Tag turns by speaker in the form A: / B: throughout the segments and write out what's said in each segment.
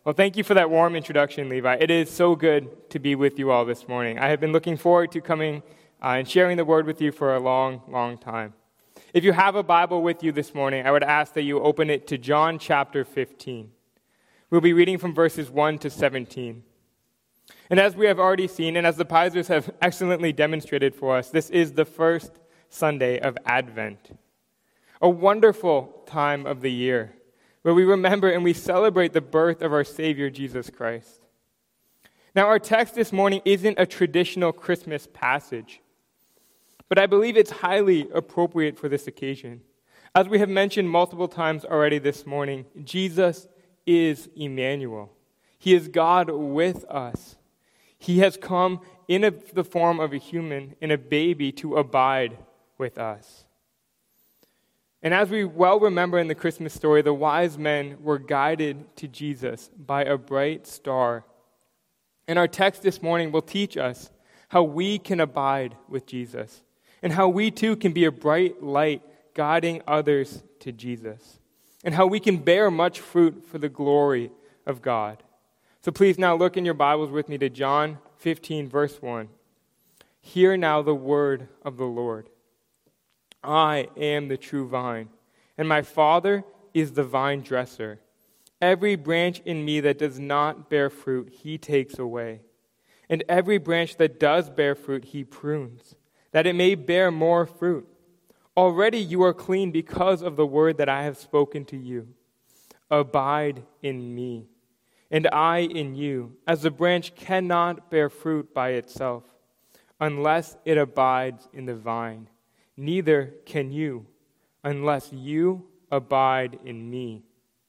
A: Well, thank you for that warm introduction, Levi. It is so good to be with you all this morning. I have been looking forward to coming and sharing the word with you for a long, long time. If you have a Bible with you this morning, I would ask that you open it to John chapter 15. We'll be reading from verses 1 to 17. And as we have already seen, and as the Pisers have excellently demonstrated for us, this is the first Sunday of Advent, a wonderful time of the year, where we remember and we celebrate the birth of our Savior, Jesus Christ. Now, our text this morning isn't a traditional Christmas passage, but I believe it's highly appropriate for this occasion. As we have mentioned multiple times already this morning, Jesus is Emmanuel. He is God with us. He has come in the form of a human, in a baby, to abide with us. And as we well remember in the Christmas story, the wise men were guided to Jesus by a bright star. And our text this morning will teach us how we can abide with Jesus and how we too can be a bright light guiding others to Jesus and how we can bear much fruit for the glory of God. So please now look in your Bibles with me to John 15, verse 1. Hear now the word of the Lord. I am the true vine, and my Father is the vine dresser. Every branch in me that does not bear fruit, he takes away. And every branch that does bear fruit, he prunes, that it may bear more fruit. Already you are clean because of the word that I have spoken to you. Abide in me, and I in you, as the branch cannot bear fruit by itself, unless it abides in the vine. Neither can you, unless you abide in me.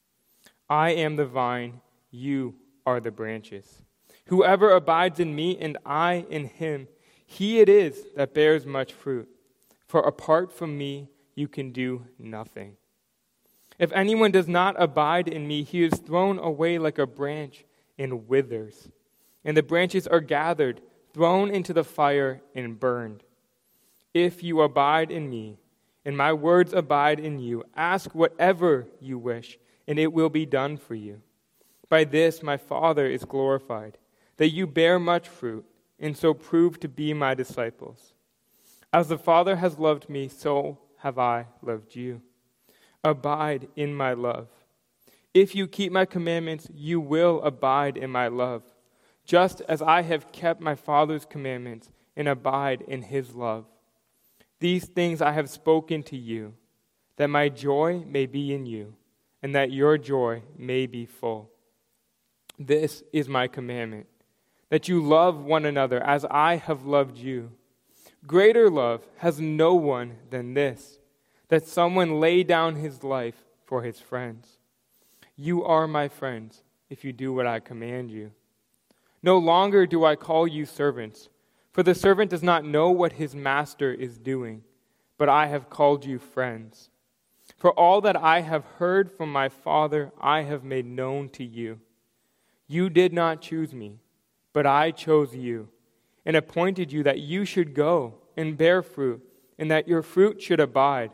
A: I am the vine, you are the branches. Whoever abides in me and I in him, he it is that bears much fruit. For apart from me, you can do nothing. If anyone does not abide in me, he is thrown away like a branch and withers. And the branches are gathered, thrown into the fire, and burned. If you abide in me, and my words abide in you, ask whatever you wish, and it will be done for you. By this my Father is glorified, that you bear much fruit, and so prove to be my disciples. As the Father has loved me, so have I loved you. Abide in my love. If you keep my commandments, you will abide in my love, just as I have kept my Father's commandments and abide in his love. These things I have spoken to you, that my joy may be in you, and that your joy may be full. This is my commandment, that you love one another as I have loved you. Greater love has no one than this, that someone lay down his life for his friends. You are my friends if you do what I command you. No longer do I call you servants, for the servant does not know what his master is doing, but I have called you friends. For all that I have heard from my Father, I have made known to you. You did not choose me, but I chose you, and appointed you that you should go and bear fruit, and that your fruit should abide,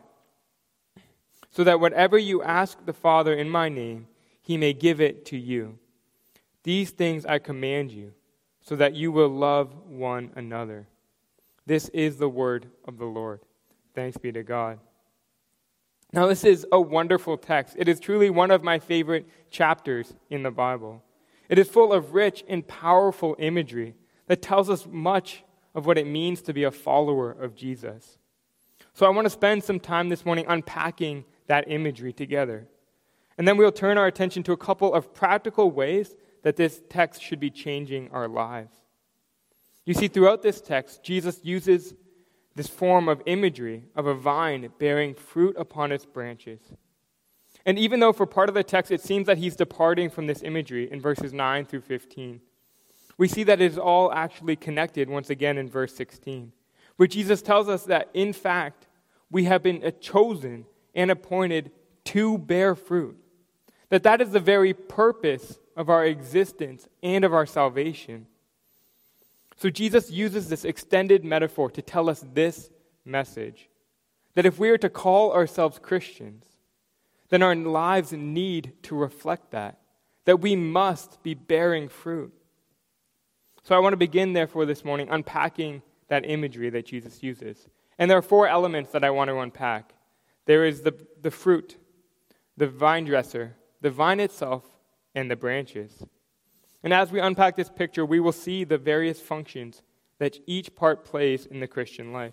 A: so that whatever you ask the Father in my name, he may give it to you. These things I command you, so that you will love one another. This is the word of the Lord. Thanks be to God. Now, this is a wonderful text. It is truly one of my favorite chapters in the Bible. It is full of rich and powerful imagery that tells us much of what it means to be a follower of Jesus. So I want to spend some time this morning unpacking that imagery together. And then we'll turn our attention to a couple of practical ways that this text should be changing our lives. You see, throughout this text, Jesus uses this form of imagery of a vine bearing fruit upon its branches. And even though for part of the text it seems that he's departing from this imagery in verses 9 through 15, we see that it is all actually connected once again in verse 16, where Jesus tells us that, in fact, we have been chosen and appointed to bear fruit. That is the very purpose of our existence and of our salvation. So Jesus uses this extended metaphor to tell us this message, that if we are to call ourselves Christians, then our lives need to reflect that that we must be bearing fruit. So I want to begin, therefore, this morning unpacking that imagery that Jesus uses. And there are 4 elements that I want to unpack. There is the fruit, the vine dresser, the vine itself, and the branches. And as we unpack this picture, we will see the various functions that each part plays in the Christian life.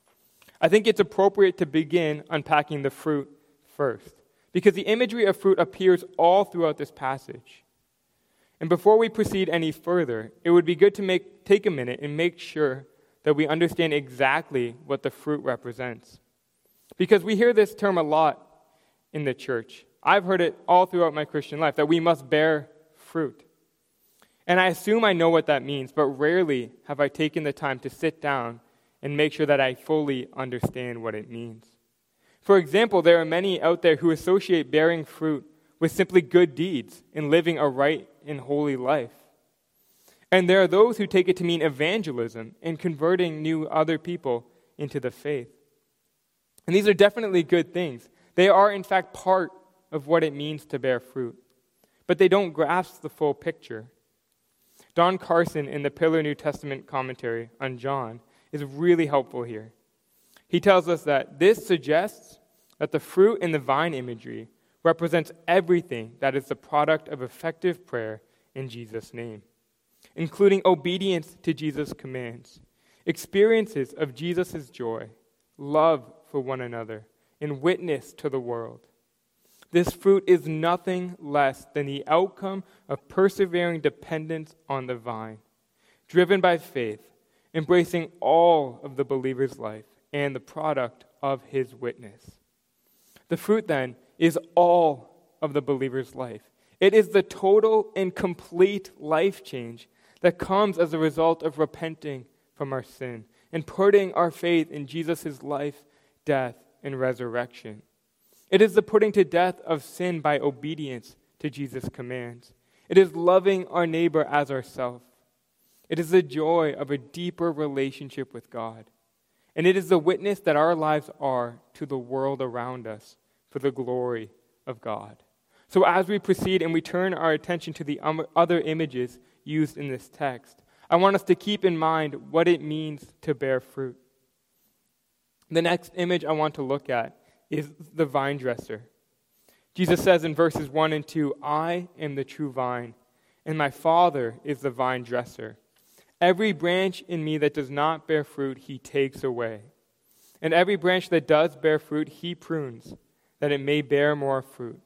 A: I think it's appropriate to begin unpacking the fruit first, because the imagery of fruit appears all throughout this passage. And before we proceed any further, it would be good to take a minute and make sure that we understand exactly what the fruit represents. Because we hear this term a lot in the church. I've heard it all throughout my Christian life, that we must bear fruit. And I assume I know what that means, but rarely have I taken the time to sit down and make sure that I fully understand what it means. For example, there are many out there who associate bearing fruit with simply good deeds and living a right and holy life. And there are those who take it to mean evangelism and converting new other people into the faith. And these are definitely good things. They are, in fact, part of what it means to bear fruit. But they don't grasp the full picture. Don Carson, in the Pillar New Testament commentary on John, is really helpful here. He tells us that this suggests that the fruit in the vine imagery represents everything that is the product of effective prayer in Jesus' name, including obedience to Jesus' commands, experiences of Jesus' joy, love for one another, and witness to the world. This fruit is nothing less than the outcome of persevering dependence on the vine, driven by faith, embracing all of the believer's life and the product of his witness. The fruit, then, is all of the believer's life. It is the total and complete life change that comes as a result of repenting from our sin and putting our faith in Jesus' life, death, and resurrection. It is the putting to death of sin by obedience to Jesus' commands. It is loving our neighbor as ourselves. It is the joy of a deeper relationship with God. And it is the witness that our lives are to the world around us for the glory of God. So as we proceed and we turn our attention to the other images used in this text, I want us to keep in mind what it means to bear fruit. The next image I want to look at is the vine dresser. Jesus says in verses 1 and 2, "I am the true vine, and my Father is the vine dresser. Every branch in me that does not bear fruit, he takes away. And every branch that does bear fruit, he prunes, that it may bear more fruit."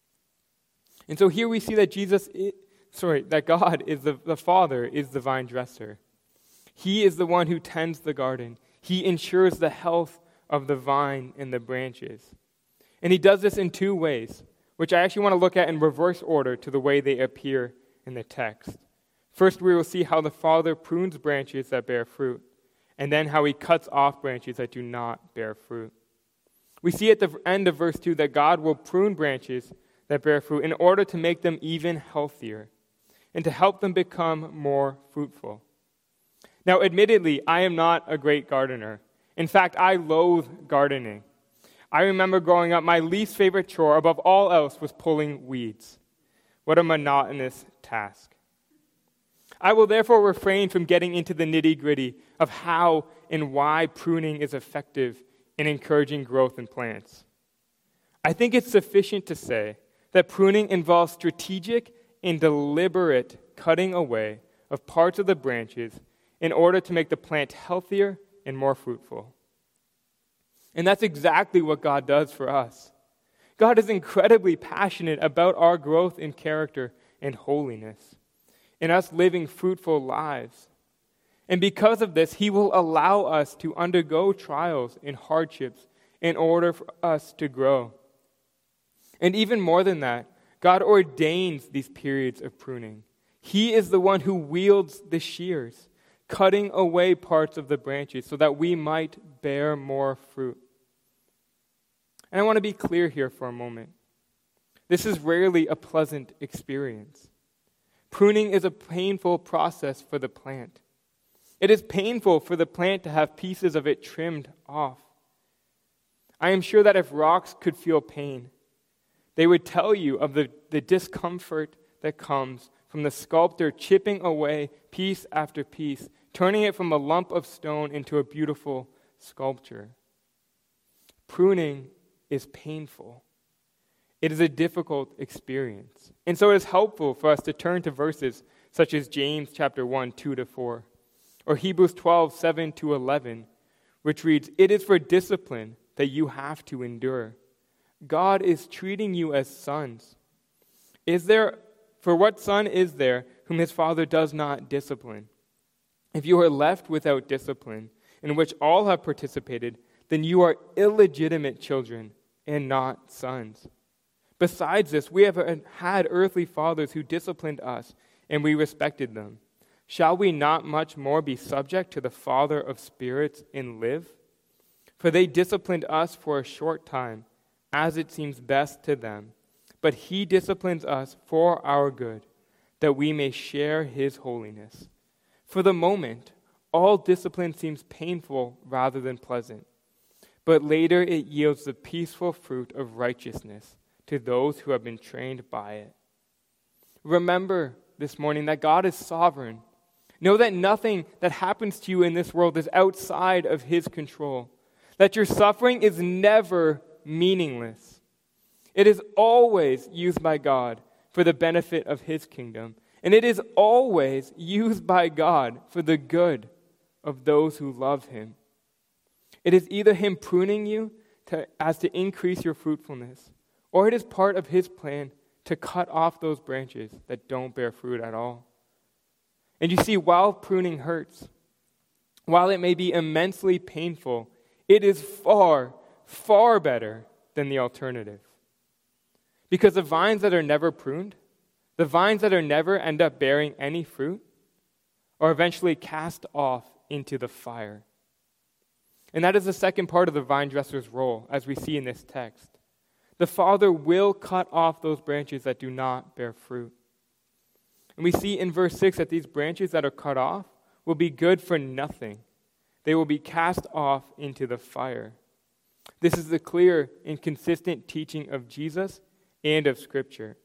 A: And so here we see that that God is the Father is the vine dresser. He is the one who tends the garden. He ensures the health of the vine and the branches. And he does this in 2 ways, which I actually want to look at in reverse order to the way they appear in the text. First, we will see how the Father prunes branches that bear fruit, and then how he cuts off branches that do not bear fruit. We see at the end of verse 2 that God will prune branches that bear fruit in order to make them even healthier and to help them become more fruitful. Now, admittedly, I am not a great gardener. In fact, I loathe gardening. I remember growing up, my least favorite chore above all else was pulling weeds. What a monotonous task. I will therefore refrain from getting into the nitty-gritty of how and why pruning is effective in encouraging growth in plants. I think it's sufficient to say that pruning involves strategic and deliberate cutting away of parts of the branches in order to make the plant healthier and more fruitful. And that's exactly what God does for us. God is incredibly passionate about our growth in character and holiness, in us living fruitful lives. And because of this, he will allow us to undergo trials and hardships in order for us to grow. And even more than that, God ordains these periods of pruning. He is the one who wields the shears, cutting away parts of the branches so that we might bear more fruit. And I want to be clear here for a moment. This is rarely a pleasant experience. Pruning is a painful process for the plant. It is painful for the plant to have pieces of it trimmed off. I am sure that if rocks could feel pain, they would tell you of the discomfort that comes from the sculptor chipping away piece after piece, turning it from a lump of stone into a beautiful sculpture. Pruning is painful. It is a difficult experience. And so it is helpful for us to turn to verses such as James chapter 1, 2-4, or Hebrews 12, 7-11, which reads, "It is for discipline that you have to endure. God is treating you as sons. For what son is there whom his father does not discipline? If you are left without discipline, in which all have participated, then you are illegitimate children and not sons. Besides this, we have had earthly fathers who disciplined us, and we respected them. Shall we not much more be subject to the Father of spirits and live? For they disciplined us for a short time, as it seems best to them. But he disciplines us for our good, that we may share his holiness. For the moment, all discipline seems painful rather than pleasant, but later it yields the peaceful fruit of righteousness to those who have been trained by it." Remember this morning that God is sovereign. Know that nothing that happens to you in this world is outside of his control. That your suffering is never meaningless. It is always used by God for the benefit of his kingdom. And it is always used by God for the good of those who love him. It is either him pruning you as to increase your fruitfulness, or it is part of his plan to cut off those branches that don't bear fruit at all. And you see, while pruning hurts, while it may be immensely painful, it is far, far better than the alternative. Because the vines that are never pruned, the vines that are never end up bearing any fruit, are eventually cast off into the fire. And that is the second part of the vine dresser's role, as we see in this text. The Father will cut off those branches that do not bear fruit. And we see in verse 6 that these branches that are cut off will be good for nothing. They will be cast off into the fire. This is the clear and consistent teaching of Jesus and of Scripture.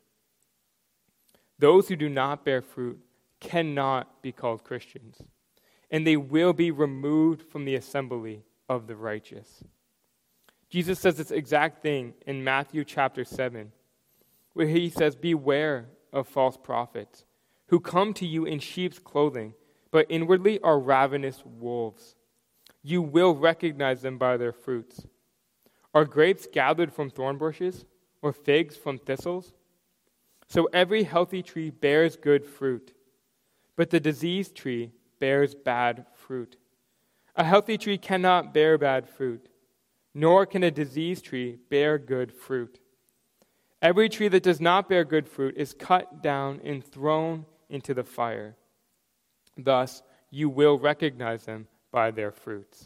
A: Those who do not bear fruit cannot be called Christians, and they will be removed from the assembly of the righteous. Jesus says this exact thing in Matthew chapter 7, where he says, "Beware of false prophets, who come to you in sheep's clothing, but inwardly are ravenous wolves. You will recognize them by their fruits. Are grapes gathered from thorn bushes, or figs from thistles? So every healthy tree bears good fruit, but the diseased tree bears bad fruit. A healthy tree cannot bear bad fruit, nor can a diseased tree bear good fruit. Every tree that does not bear good fruit is cut down and thrown into the fire. Thus, you will recognize them by their fruits."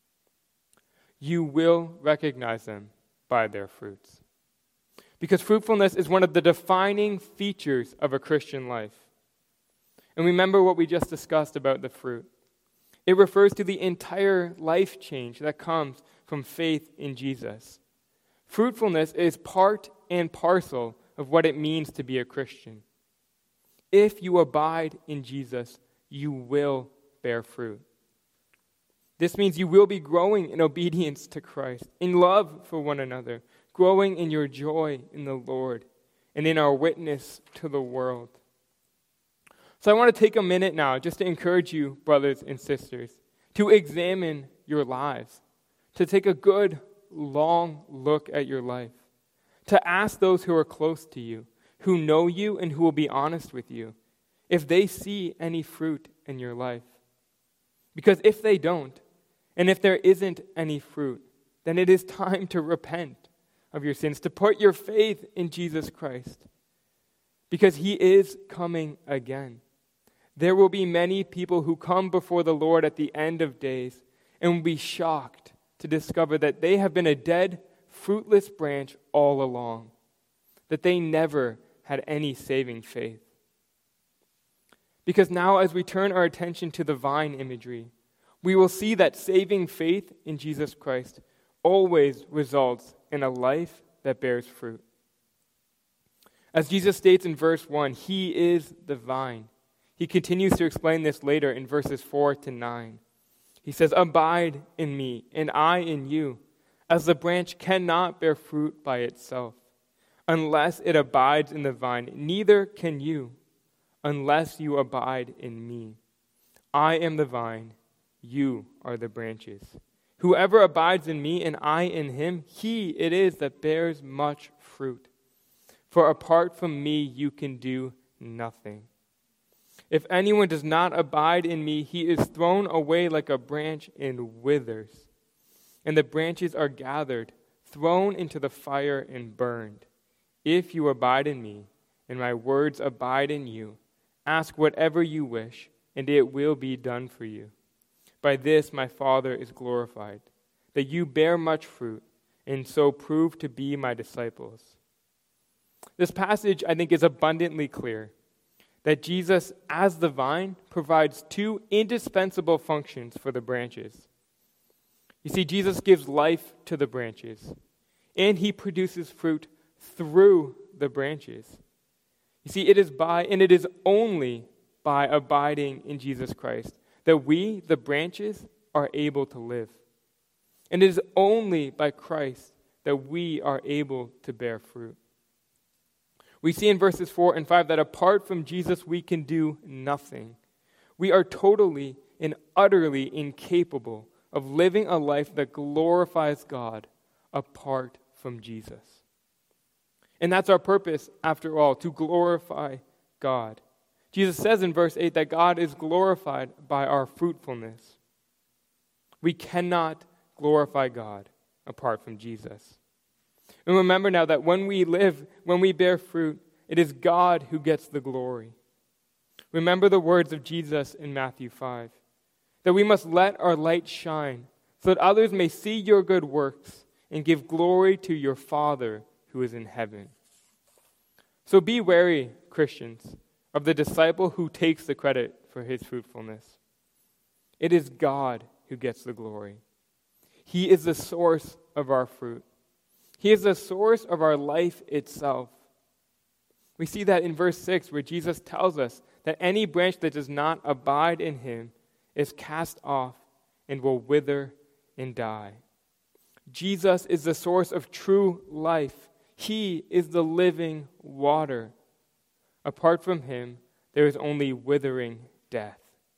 A: You will recognize them by their fruits. Because fruitfulness is one of the defining features of a Christian life. And remember what we just discussed about the fruit. It refers to the entire life change that comes from faith in Jesus. Fruitfulness is part and parcel of what it means to be a Christian. If you abide in Jesus, you will bear fruit. This means you will be growing in obedience to Christ, in love for one another, growing in your joy in the Lord, and in our witness to the world. So I want to take a minute now just to encourage you, brothers and sisters, to examine your lives, to take a good, long look at your life, to ask those who are close to you, who know you and who will be honest with you, if they see any fruit in your life. Because if they don't, and if there isn't any fruit, then it is time to repent of your sins, to put your faith in Jesus Christ, because he is coming again. There will be many people who come before the Lord at the end of days and will be shocked to discover that they have been a dead, fruitless branch all along, that they never had any saving faith. Because now, as we turn our attention to the vine imagery, we will see that saving faith in Jesus Christ always results in a life that bears fruit. As Jesus states in verse 1, he is the vine. He continues to explain this later in verses 4 to 9. He says, "Abide in me, and I in you, as the branch cannot bear fruit by itself, unless it abides in the vine. Neither can you, unless you abide in me. I am the vine, you are the branches. Whoever abides in me and I in him, he it is that bears much fruit. For apart from me you can do nothing. If anyone does not abide in me, he is thrown away like a branch and withers. And the branches are gathered, thrown into the fire and burned. If you abide in me, and my words abide in you, ask whatever you wish, and it will be done for you. By this my Father is glorified, that you bear much fruit, and so prove to be my disciples." This passage, I think, is abundantly clear that Jesus, as the vine, provides two indispensable functions for the branches. You see, Jesus gives life to the branches, and he produces fruit through the branches. You see, it is only by abiding in Jesus Christ that we, the branches, are able to live. And it is only by Christ that we are able to bear fruit. We see in verses 4 and 5 that apart from Jesus, we can do nothing. We are totally and utterly incapable of living a life that glorifies God apart from Jesus. And that's our purpose, after all, to glorify God. Jesus says in verse 8 that God is glorified by our fruitfulness. We cannot glorify God apart from Jesus. And remember now that when we bear fruit, it is God who gets the glory. Remember the words of Jesus in Matthew 5, that we must let our light shine so that others may see your good works and give glory to your Father who is in heaven. So be wary, Christians, of the disciple who takes the credit for his fruitfulness. It is God who gets the glory. He is the source of our fruit. He is the source of our life itself. We see that in verse 6 where Jesus tells us that any branch that does not abide in him is cast off and will wither and die. Jesus is the source of true life. He is the living water. Apart from him, there is only withering death.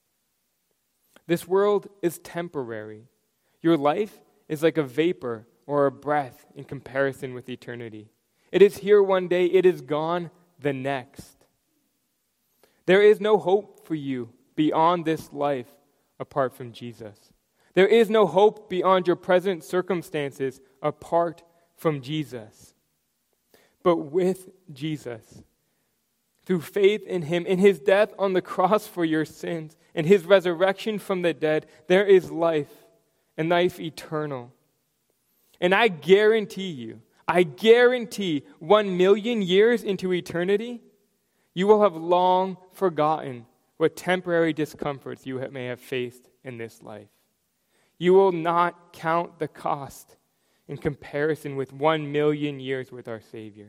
A: This world is temporary. Your life is like a vapor or a breath in comparison with eternity. It is here one day, it is gone the next. There is no hope for you beyond this life apart from Jesus. There is no hope beyond your present circumstances apart from Jesus. But with Jesus, through faith in him, in his death on the cross for your sins, and his resurrection from the dead, there is life, and life eternal. And I guarantee 1 million years into eternity, you will have long forgotten what temporary discomforts you may have faced in this life. You will not count the cost in comparison with 1 million years with our Savior.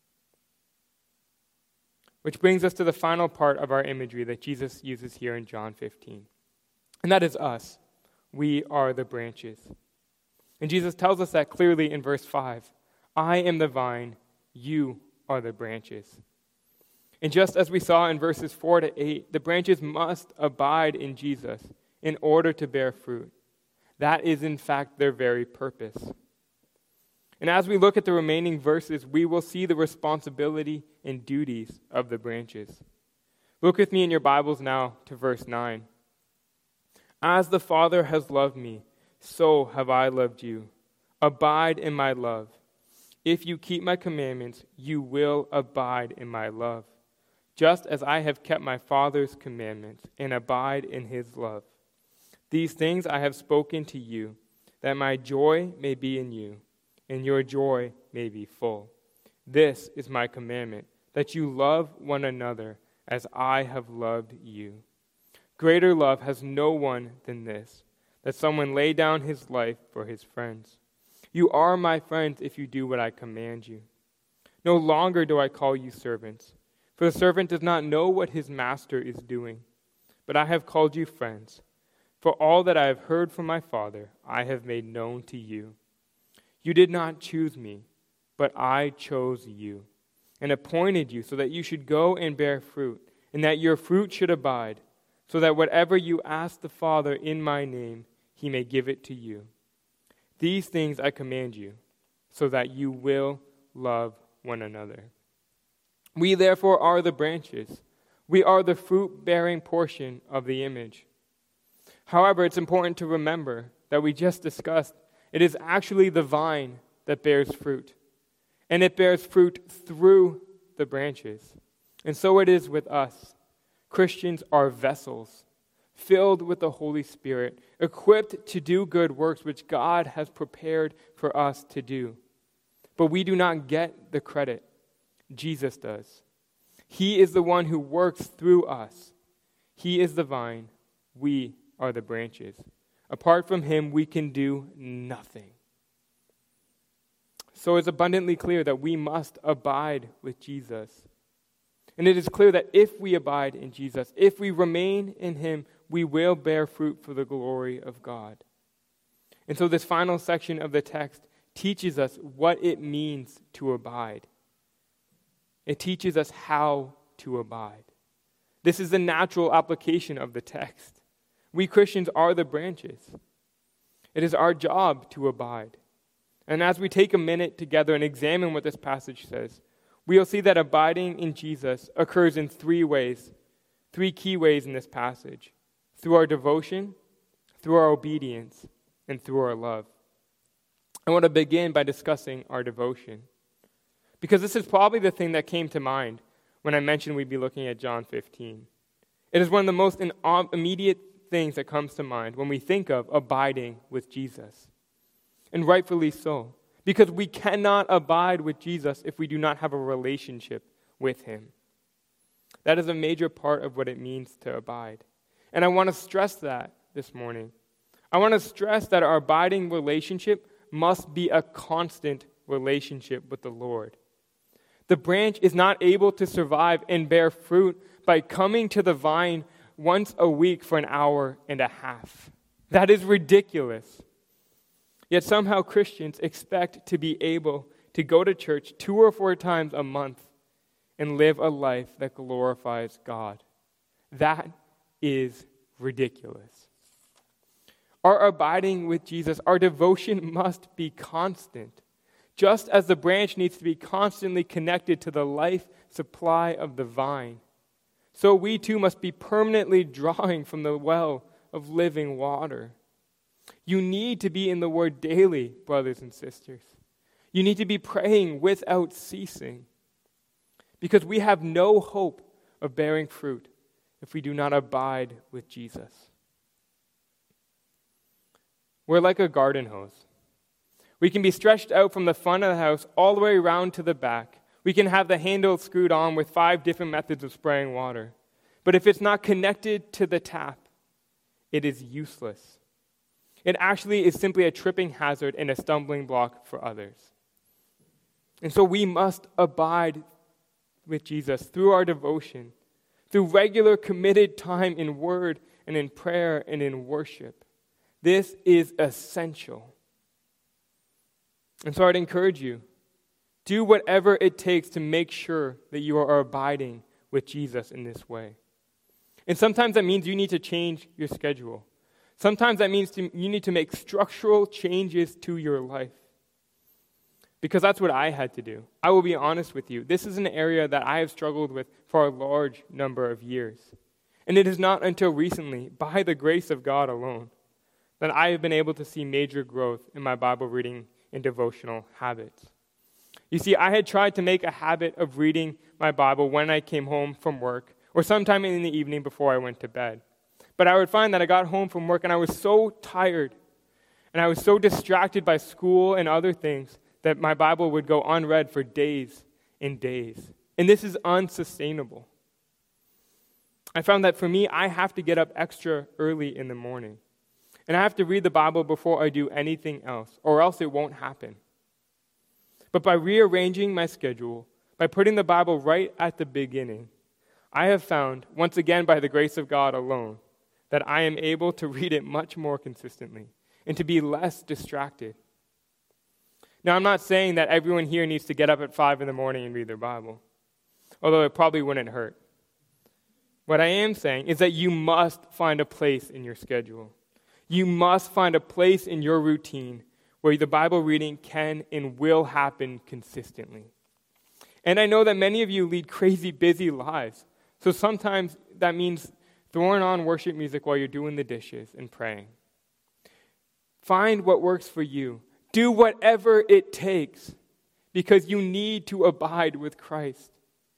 A: Which brings us to the final part of our imagery that Jesus uses here in John 15. And that is us. We are the branches. And Jesus tells us that clearly in verse 5. I am the vine, you are the branches. And just as we saw in verses 4 to 8, the branches must abide in Jesus in order to bear fruit. That is, in fact, their very purpose. And as we look at the remaining verses, we will see the responsibility and duties of the branches. Look with me in your Bibles now to verse 9. As the Father has loved me, so have I loved you. Abide in my love. If you keep my commandments, you will abide in my love, just as I have kept my Father's commandments and abide in his love. These things I have spoken to you, that my joy may be in you, and your joy may be full. This is my commandment, that you love one another as I have loved you. Greater love has no one than this, that someone lay down his life for his friends. You are my friends if you do what I command you. No longer do I call you servants, for the servant does not know what his master is doing. But I have called you friends, for all that I have heard from my Father I have made known to you. You did not choose me, but I chose you, and appointed you so that you should go and bear fruit, and that your fruit should abide, so that whatever you ask the Father in my name, he may give it to you. These things I command you, so that you will love one another. We therefore are the branches. We are the fruit-bearing portion of the image. However, it's important to remember that we just discussed it is actually the vine that bears fruit. And it bears fruit through the branches. And so it is with us. Christians are vessels, filled with the Holy Spirit, equipped to do good works which God has prepared for us to do. But we do not get the credit. Jesus does. He is the one who works through us. He is the vine. We are the branches. Apart from him, we can do nothing. So it's abundantly clear that we must abide with Jesus. And it is clear that if we abide in Jesus, if we remain in him, we will bear fruit for the glory of God. And so this final section of the text teaches us what it means to abide. It teaches us how to abide. This is the natural application of the text. We Christians are the branches. It is our job to abide. And as we take a minute together and examine what this passage says, we'll see that abiding in Jesus occurs in three ways, three key ways in this passage: through our devotion, through our obedience, and through our love. I want to begin by discussing our devotion, because this is probably the thing that came to mind when I mentioned we'd be looking at John 15. It is one of the most immediate things that comes to mind when we think of abiding with Jesus. And rightfully so, because we cannot abide with Jesus if we do not have a relationship with him. That is a major part of what it means to abide. And I want to stress that this morning. I want to stress that our abiding relationship must be a constant relationship with the Lord. The branch is not able to survive and bear fruit by coming to the vine once a week for an hour and a half. That is ridiculous. Yet somehow Christians expect to be able to go to church 2 or 4 times a month and live a life that glorifies God. That is ridiculous. Our abiding with Jesus, our devotion must be constant. Just as the branch needs to be constantly connected to the life supply of the vine, so we too must be permanently drawing from the well of living water. You need to be in the Word daily, brothers and sisters. You need to be praying without ceasing, because we have no hope of bearing fruit if we do not abide with Jesus. We're like a garden hose. We can be stretched out from the front of the house all the way around to the back. We can have the handle screwed on with 5 different methods of spraying water. But if it's not connected to the tap, it is useless. It actually is simply a tripping hazard and a stumbling block for others. And so we must abide with Jesus through our devotion, through regular committed time in word and in prayer and in worship. This is essential. And so I'd encourage you, do whatever it takes to make sure that you are abiding with Jesus in this way. And sometimes that means you need to change your schedule. Sometimes that means you need to make structural changes to your life. Because that's what I had to do. I will be honest with you. This is an area that I have struggled with for a large number of years. And it is not until recently, by the grace of God alone, that I have been able to see major growth in my Bible reading and devotional habits. You see, I had tried to make a habit of reading my Bible when I came home from work, or sometime in the evening before I went to bed. But I would find that I got home from work and I was so tired, and I was so distracted by school and other things, that my Bible would go unread for days and days. And this is unsustainable. I found that for me, I have to get up extra early in the morning. And I have to read the Bible before I do anything else, or else it won't happen. But by rearranging my schedule, by putting the Bible right at the beginning, I have found, once again by the grace of God alone, that I am able to read it much more consistently and to be less distracted. Now, I'm not saying that everyone here needs to get up at 5 in the morning and read their Bible, although it probably wouldn't hurt. What I am saying is that you must find a place in your schedule. You must find a place in your routine where the Bible reading can and will happen consistently. And I know that many of you lead crazy busy lives, so sometimes that means throwing on worship music while you're doing the dishes and praying. Find what works for you. Do whatever it takes, because you need to abide with Christ.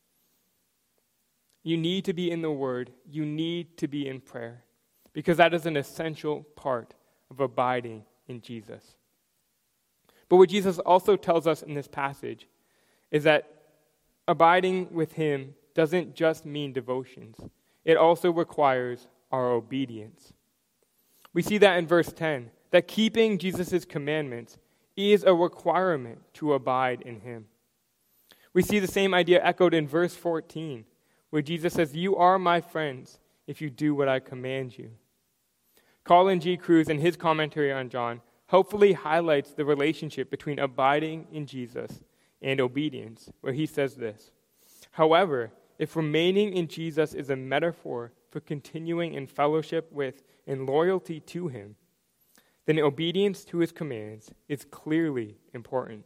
A: You need to be in the Word. You need to be in prayer, because that is an essential part of abiding in Jesus. But what Jesus also tells us in this passage is that abiding with Him doesn't just mean devotions. It also requires our obedience. We see that in verse 10, that keeping Jesus' commandments is a requirement to abide in Him. We see the same idea echoed in verse 14, where Jesus says, "You are my friends if you do what I command you." Colin G. Cruz, in his commentary on John, helpfully highlights the relationship between abiding in Jesus and obedience, where he says this: "However, if remaining in Jesus is a metaphor for continuing in fellowship with and loyalty to Him, then obedience to His commands is clearly important."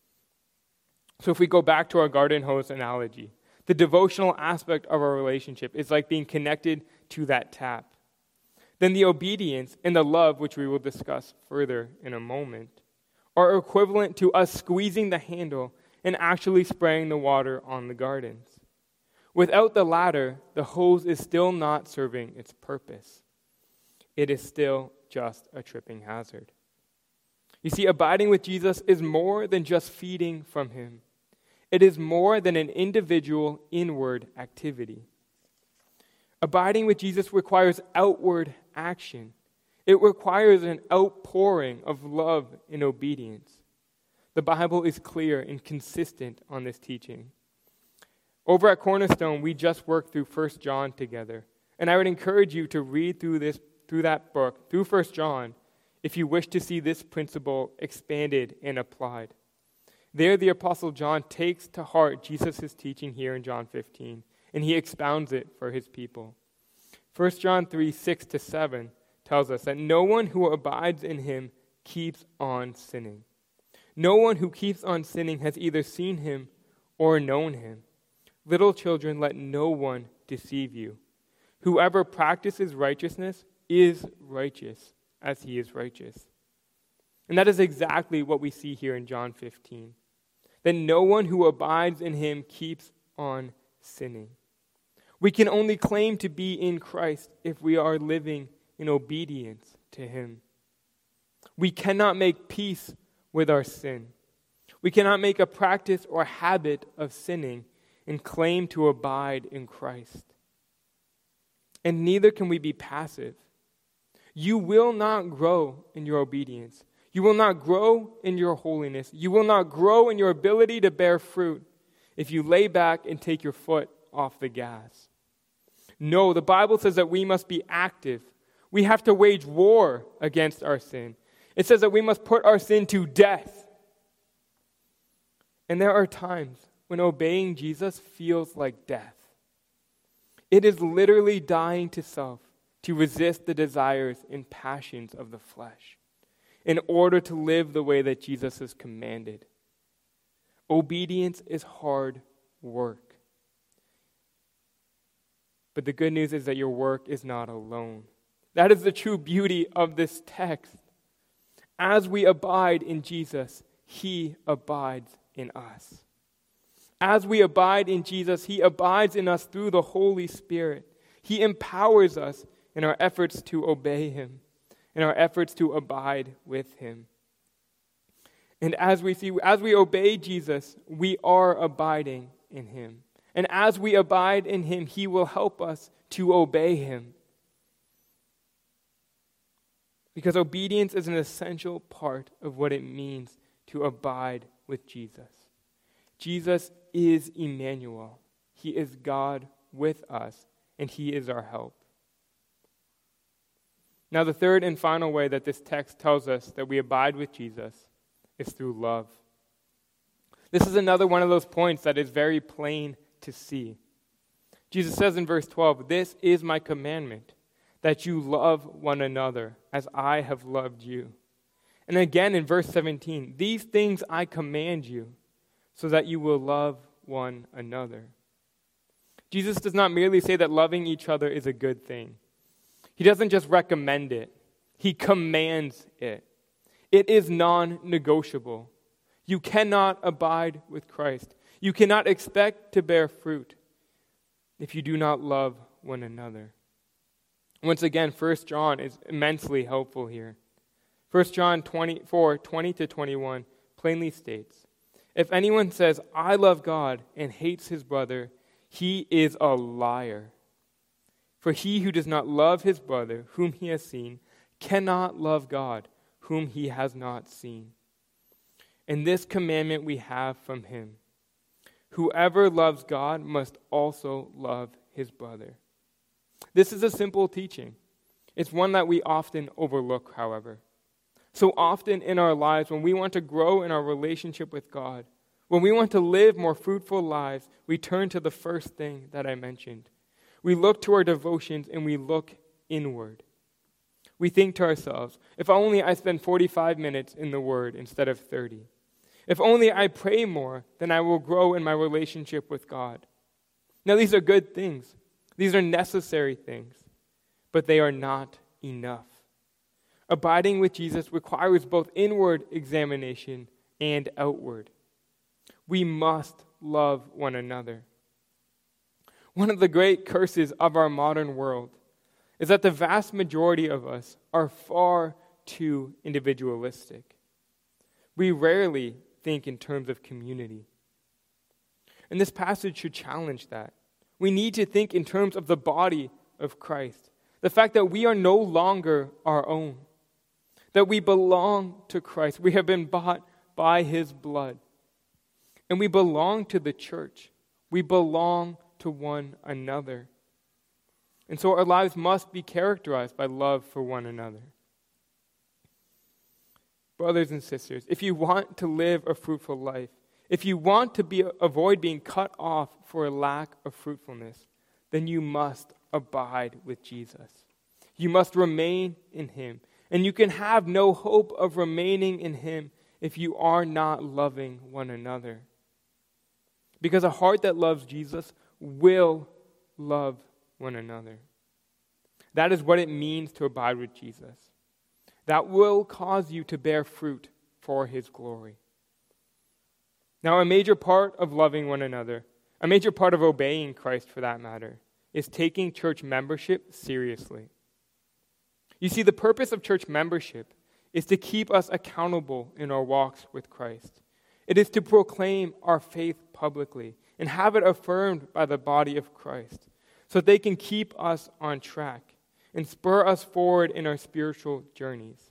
A: So if we go back to our garden hose analogy, the devotional aspect of our relationship is like being connected to that tap. Then the obedience and the love, which we will discuss further in a moment, are equivalent to us squeezing the handle and actually spraying the water on the gardens. Without the latter, the hose is still not serving its purpose. It is still just a tripping hazard. You see, abiding with Jesus is more than just feeding from Him. It is more than an individual inward activity. Abiding with Jesus requires outward action. It requires an outpouring of love and obedience. The Bible is clear and consistent on this teaching. Over at Cornerstone, we just worked through 1 John together. And I would encourage you to read through that book, through 1 John, if you wish to see this principle expanded and applied. There, the Apostle John takes to heart Jesus' teaching here in John 15, and he expounds it for his people. 1 John 3, 6-7 tells us that no one who abides in Him keeps on sinning. No one who keeps on sinning has either seen Him or known Him. Little children, let no one deceive you. Whoever practices righteousness is righteous as He is righteous. And that is exactly what we see here in John 15. That no one who abides in Him keeps on sinning. We can only claim to be in Christ if we are living in obedience to Him. We cannot make peace with our sin. We cannot make a practice or habit of sinning and claim to abide in Christ. And neither can we be passive. You will not grow in your obedience. You will not grow in your holiness. You will not grow in your ability to bear fruit if you lay back and take your foot off the gas. No, the Bible says that we must be active. We have to wage war against our sin. It says that we must put our sin to death. And there are times when obeying Jesus feels like death. It is literally dying to self to resist the desires and passions of the flesh in order to live the way that Jesus has commanded. Obedience is hard work. But the good news is that your work is not alone. That is the true beauty of this text. As we abide in Jesus, He abides in us. As we abide in Jesus, He abides in us through the Holy Spirit. He empowers us in our efforts to obey Him, in our efforts to abide with Him. And as we obey Jesus, we are abiding in Him. And as we abide in Him, He will help us to obey Him. Because obedience is an essential part of what it means to abide with Jesus. Jesus is Emmanuel. He is God with us, and he is our help. Now, the third and final way that this text tells us that we abide with Jesus is through love. This is another one of those points that is very plain to see. Jesus says in verse 12, "This is my commandment, that you love one another as I have loved you." And again in verse 17, "These things I command you, so that you will love one another." Jesus does not merely say that loving each other is a good thing. He doesn't just recommend it. He commands it. It is non-negotiable. You cannot abide with Christ. You cannot expect to bear fruit if you do not love one another. Once again, 1 John is immensely helpful here. 1 John 4:20-21 plainly states, "If anyone says, 'I love God,' and hates his brother, he is a liar. For he who does not love his brother, whom he has seen, cannot love God, whom he has not seen. And this commandment we have from him: whoever loves God must also love his brother." This is a simple teaching. It's one that we often overlook, however. So often in our lives, when we want to grow in our relationship with God, when we want to live more fruitful lives, we turn to the first thing that I mentioned. We look to our devotions and we look inward. We think to ourselves, if only I spend 45 minutes in the Word instead of 30. If only I pray more, then I will grow in my relationship with God. Now, these are good things. These are necessary things, but they are not enough. Abiding with Jesus requires both inward examination and outward. We must love one another. One of the great curses of our modern world is that the vast majority of us are far too individualistic. We rarely think in terms of community. And this passage should challenge that. We need to think in terms of the body of Christ. The fact that we are no longer our own. That we belong to Christ. We have been bought by his blood. And we belong to the church. We belong to one another. And so our lives must be characterized by love for one another. Brothers and sisters, if you want to live a fruitful life, if you want to avoid being cut off for a lack of fruitfulness, then you must abide with Jesus. You must remain in him. And you can have no hope of remaining in him if you are not loving one another. Because a heart that loves Jesus will love one another. That is what it means to abide with Jesus. That will cause you to bear fruit for his glory. Now, a major part of loving one another, a major part of obeying Christ for that matter, is taking church membership seriously. You see, the purpose of church membership is to keep us accountable in our walks with Christ. It is to proclaim our faith publicly and have it affirmed by the body of Christ so that they can keep us on track and spur us forward in our spiritual journeys.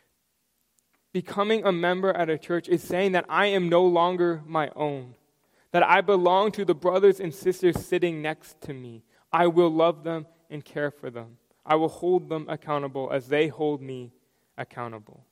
A: Becoming a member at a church is saying that I am no longer my own, that I belong to the brothers and sisters sitting next to me. I will love them and care for them. I will hold them accountable as they hold me accountable.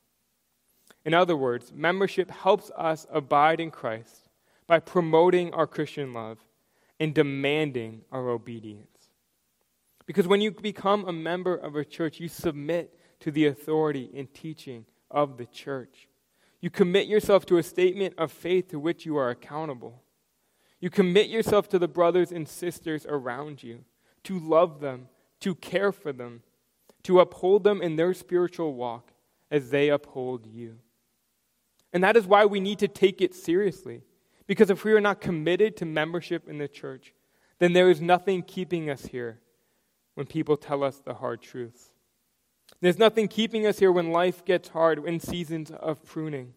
A: In other words, membership helps us abide in Christ by promoting our Christian love and demanding our obedience. Because when you become a member of a church, you submit to the authority and teaching of the church. You commit yourself to a statement of faith to which you are accountable. You commit yourself to the brothers and sisters around you, to love them, to care for them, to uphold them in their spiritual walk as they uphold you. And that is why we need to take it seriously. Because if we are not committed to membership in the church, then there is nothing keeping us here when people tell us the hard truths. There's nothing keeping us here when life gets hard, in seasons of pruning.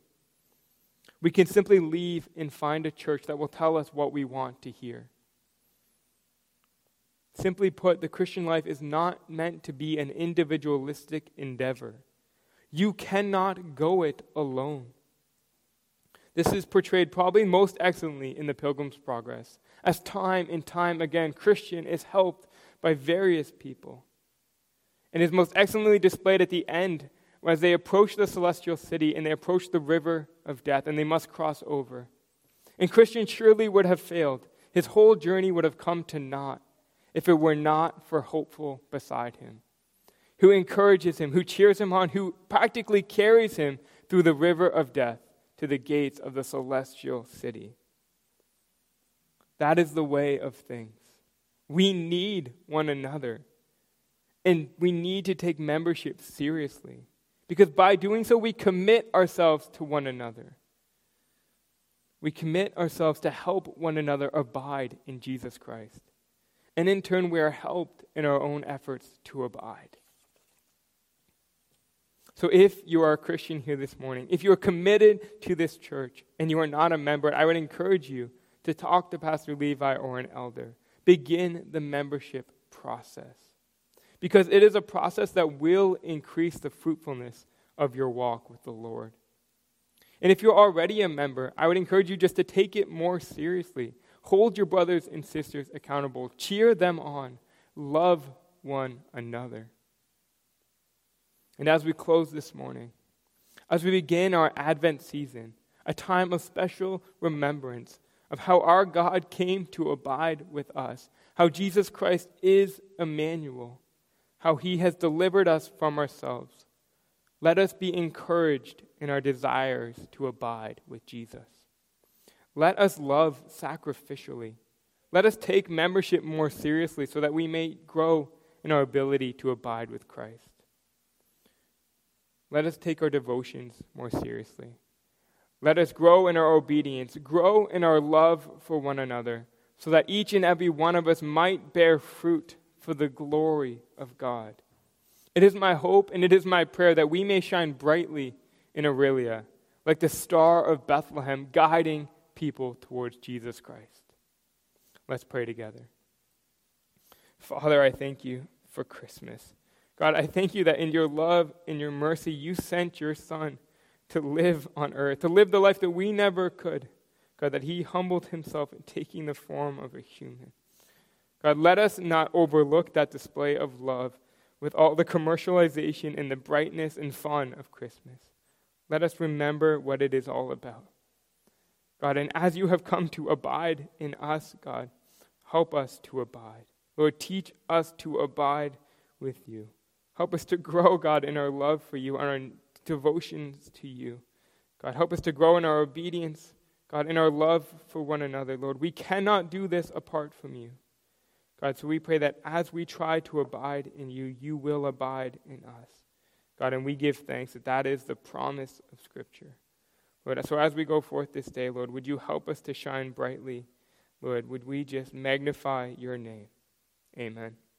A: We can simply leave and find a church that will tell us what we want to hear. Simply put, the Christian life is not meant to be an individualistic endeavor. You cannot go it alone. This is portrayed probably most excellently in the Pilgrim's Progress, as time and time again, Christian is helped by various people. And is most excellently displayed at the end, as they approach the celestial city and they approach the river of death, and they must cross over. And Christian surely would have failed. His whole journey would have come to naught if it were not for Hopeful beside him, who encourages him, who cheers him on, who practically carries him through the river of death to the gates of the celestial city. That is the way of things. We need one another, and we need to take membership seriously, because by doing so, we commit ourselves to one another. We commit ourselves to help one another abide in Jesus Christ. And in turn, we are helped in our own efforts to abide. So if you are a Christian here this morning, if you are committed to this church and you are not a member, I would encourage you to talk to Pastor Levi or an elder. Begin the membership process, because it is a process that will increase the fruitfulness of your walk with the Lord. And if you're already a member, I would encourage you just to take it more seriously. Hold your brothers and sisters accountable. Cheer them on. Love one another. And as we close this morning, as we begin our Advent season, a time of special remembrance of how our God came to abide with us, how Jesus Christ is Emmanuel, how he has delivered us from ourselves, let us be encouraged in our desires to abide with Jesus. Let us love sacrificially. Let us take membership more seriously so that we may grow in our ability to abide with Christ. Let us take our devotions more seriously. Let us grow in our obedience, grow in our love for one another, so that each and every one of us might bear fruit for the glory of God. It is my hope and it is my prayer that we may shine brightly in Aurelia, like the star of Bethlehem, guiding people towards Jesus Christ. Let's pray together. Father, I thank you for Christmas. God, I thank you that in your love, in your mercy, you sent your Son to live on earth, to live the life that we never could. God, that he humbled himself in taking the form of a human. God, let us not overlook that display of love with all the commercialization and the brightness and fun of Christmas. Let us remember what it is all about. God, and as you have come to abide in us, God, help us to abide. Lord, teach us to abide with you. Help us to grow, God, in our love for you, and our devotions to you. God, help us to grow in our obedience, God, in our love for one another. Lord, we cannot do this apart from you. God, so we pray that as we try to abide in you, you will abide in us. God, and we give thanks that that is the promise of Scripture. Lord, so as we go forth this day, Lord, would you help us to shine brightly? Lord, would we just magnify your name? Amen.